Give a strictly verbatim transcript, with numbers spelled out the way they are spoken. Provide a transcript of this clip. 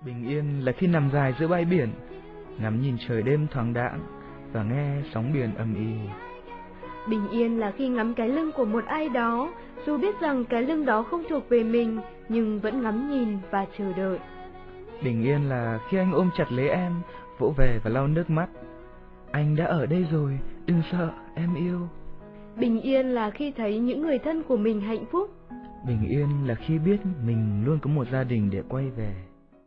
Bình yên là khi nằm dài giữa bãi biển, ngắm nhìn trời đêm thoáng đãng và nghe sóng biển ầm ĩ. Bình yên là khi ngắm cái lưng của một ai đó, dù biết rằng cái lưng đó không thuộc về mình, nhưng vẫn ngắm nhìn và chờ đợi. Bình yên là khi anh ôm chặt lấy em, vỗ về và lau nước mắt. Anh đã ở đây rồi, đừng sợ, em yêu. Bình yên là khi thấy những người thân của mình hạnh phúc. Bình yên là khi biết mình luôn có một gia đình để quay về.